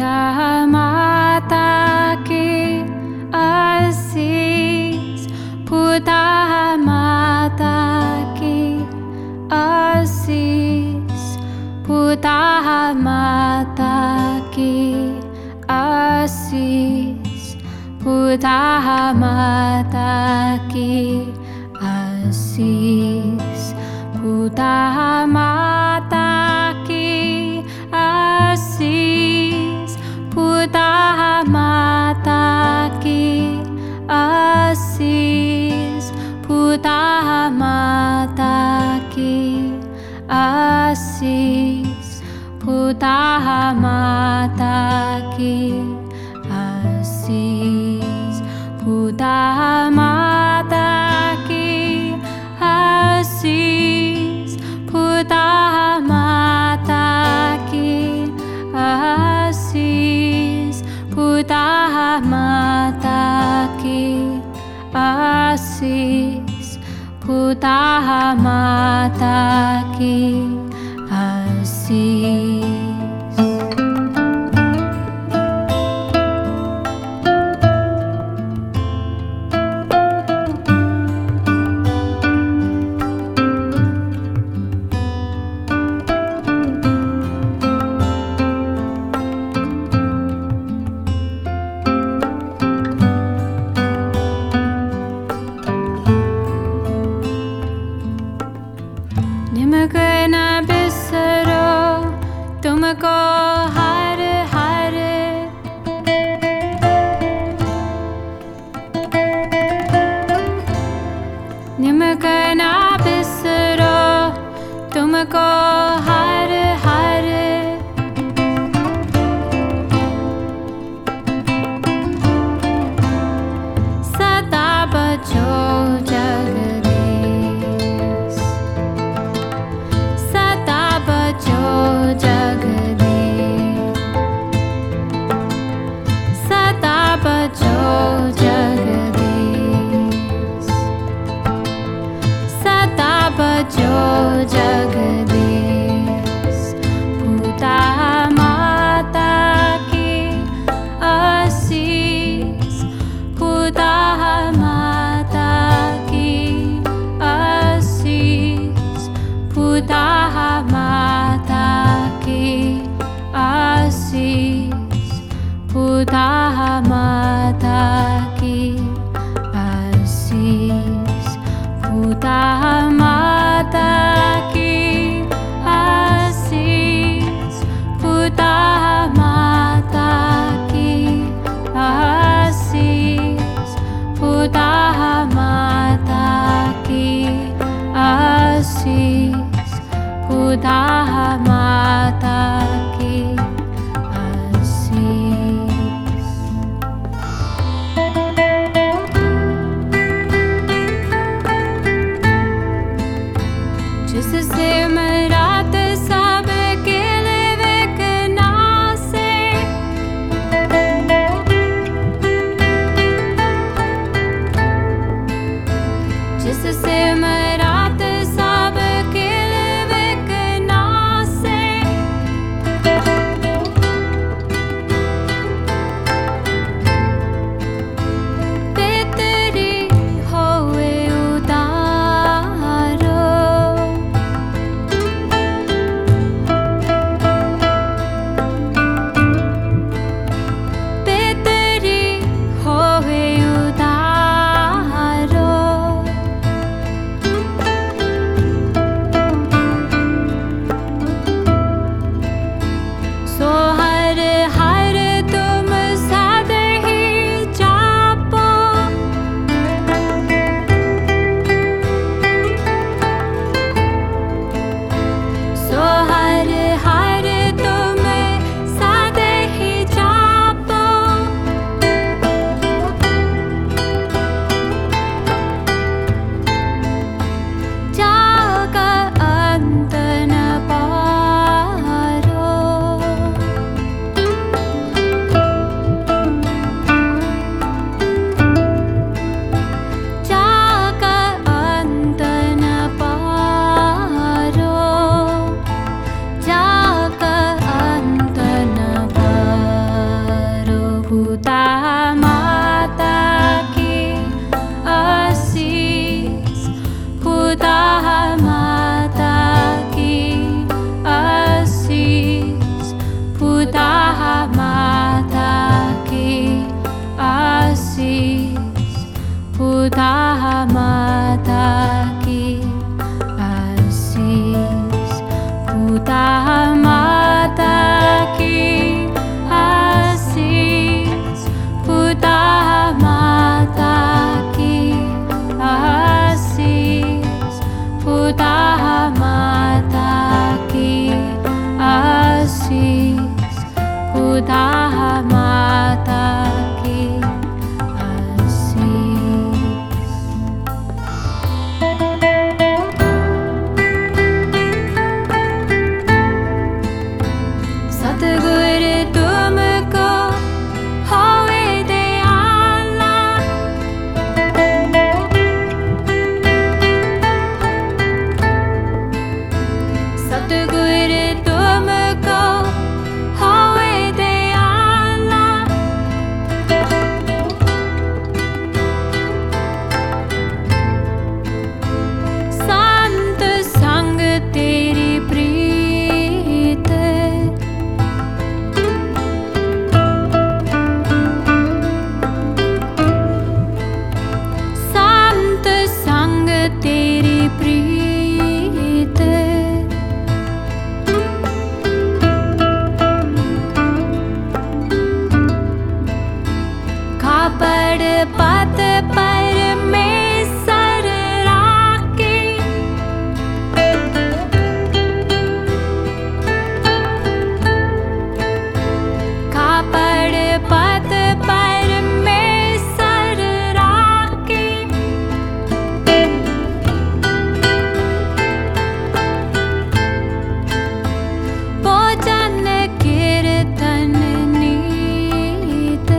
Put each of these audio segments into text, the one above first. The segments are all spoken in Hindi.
पुता माता की आशीष, पुता माता की आशीष, पुता माता की आशीष, पुता माता की आशीष, पुता माता की आशीष, पुता माता की आशीष, पुता माता की आशीष, पुता माता की आशीष, पुता माता की आशीष, पुता माता की आशीष, पुता माता की आशीष, पुता माता की आशीष। निमको न बिसरो तुमको हर हर, निमको न बिसरो तुमको हर हर, सदा बचो जगदीश, सदा बचो जगदीश, सदा बचो जगदीश, सदा बचो जगदीश, पुता माता की आशीष, पुता माता की आशीष, पुता माता की आशीष, पुता माता की आशीष, पुता माता की आशीष, पुता माता की आशीष, पुता माता की आशीष, पुता माता की आशीष। जिससे मरात सब के लेवेक नासे, जिससे मरात सब के लेवेक नासे, तेतरी होवे उदारो, पुता माता की आशीष, पुता माता की आशीष, पुता माता की आशीष, पुता माता की आशीष। सतगुरु तुमको होवे दयाला, सतगुरु तुमको होवे दयाला, संत संग तेरी प्रीत, संत संग तेरी प्रीत, कापड़ पत पर में सर राखे, कापड़ पत पर में सर राखे, भोजन कीर्तन नीत,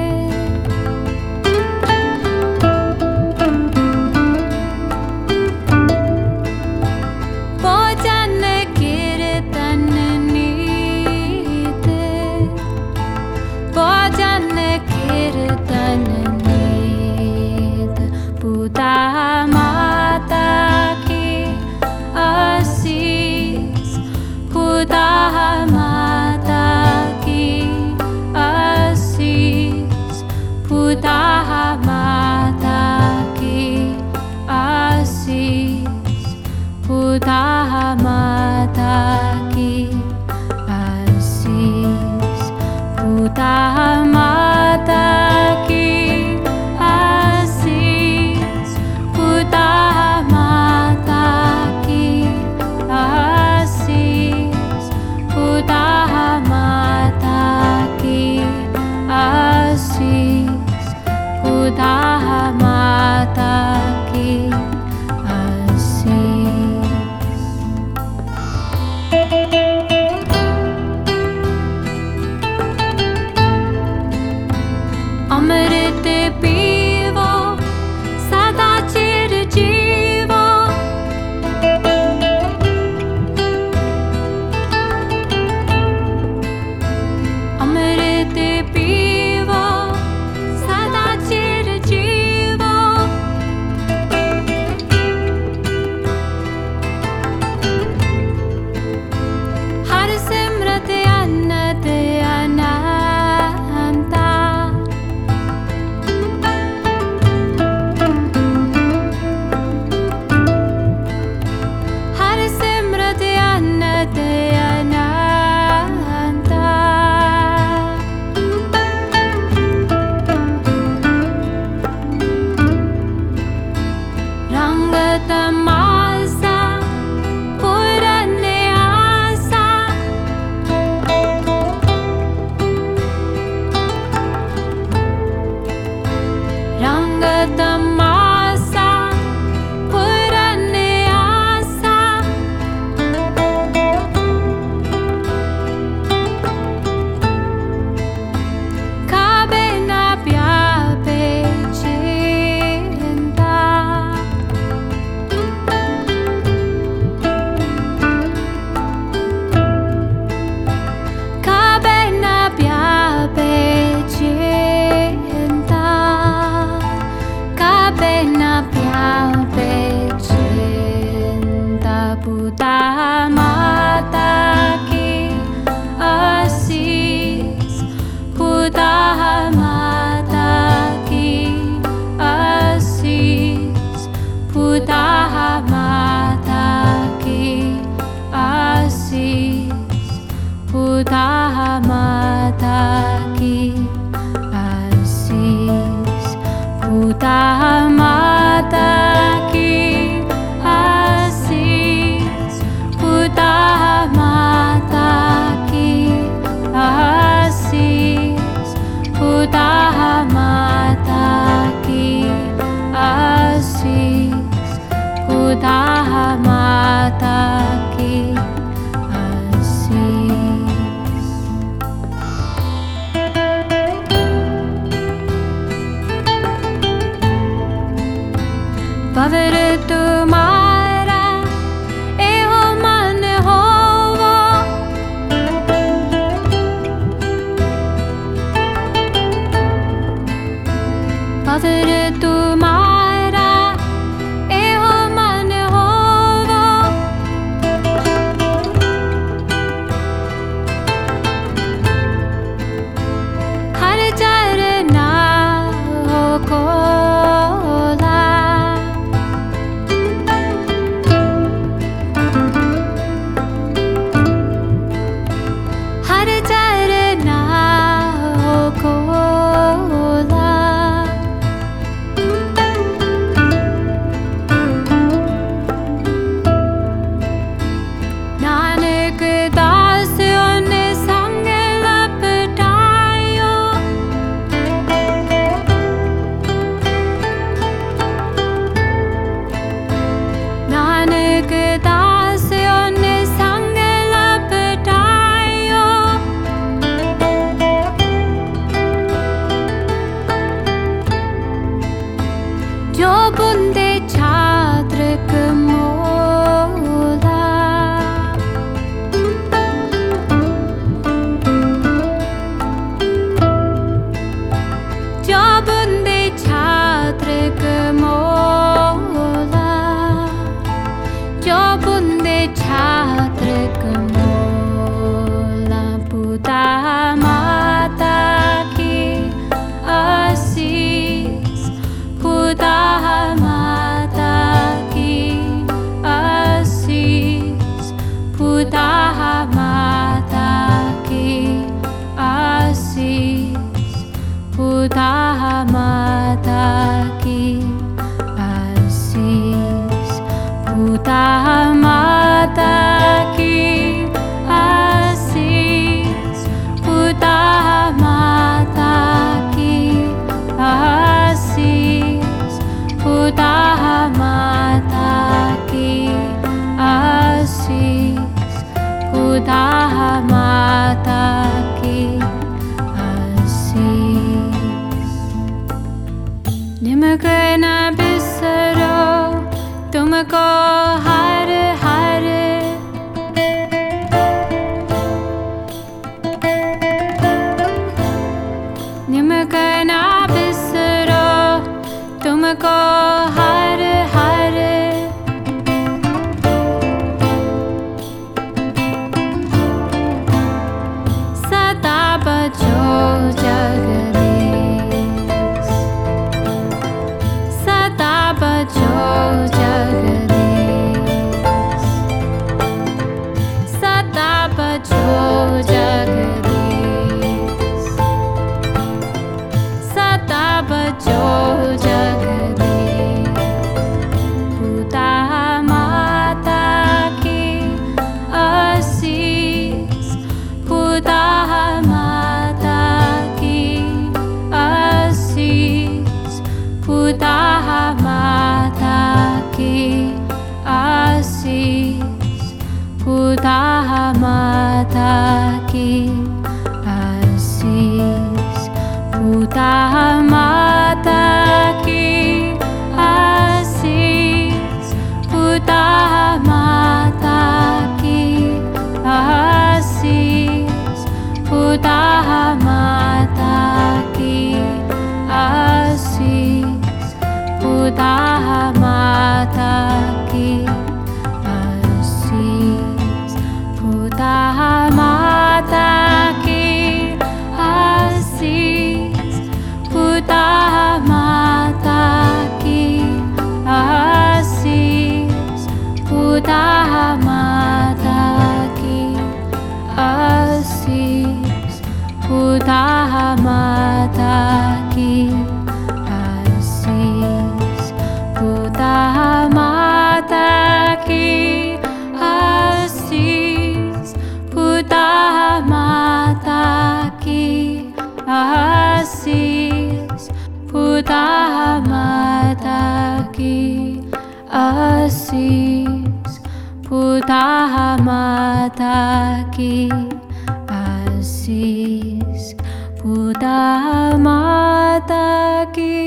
भोजन कीर्तन नीत, भोजन कीर्तन नीत, पुता माता की आशीष, पुता माता की आशीष, पुता माता की आशीष, पुता माता की आशीष, पुता माता की आशीष, पुता माता की आशीष, पुता माता की आशीष, पुता माता की आशीष। अमृत पीवो सदा चिर जीवो, अमृत पीवो सदा चिर जीवो, हर सिमरत अन्नत अनंता, हर सिमरत अन्नत अनंता, रंग तमाशा पूरन आशा, रंग तमाशा पूरन आशा, खाबे ना प्याबे चिंता, खाबे ना प्याबे चिंता, खाबे ना प्याबे चिंता, पुता माता की आशीष, पुता माता की आशीष, पुता माता की आशीष। बुद्धा माता की आशीष। निमक न बिसरो तुमको हर हर, निमक न बिसरो तुमको हर हर। सदा बचो जगदीश, सदा बचो जगदीश, सदा बचो जगदीश, सदा बचो जगदीश। बुद्धा माता की आशीष, बुद्धा माता की आशीष, बुद्धा माता की आशीष, बुद्धा माता की आशीष, बुद्धा माता की आशीष, बुद्धा माता की आशीष, बुद्धा माता की आशीष, बुद्धा माता की आशीष, बुद्धा माता की आशीष, बुद्धा माता की आशीष, बुद्धा माता की आशीष, बुद्धा माता की आशीष, बुद्धा माता की आशीष, बुद्धा माता की आशीष, बुद्धा माता की आशीष, बुद्धा माता की आशीष, बुद्धा माता की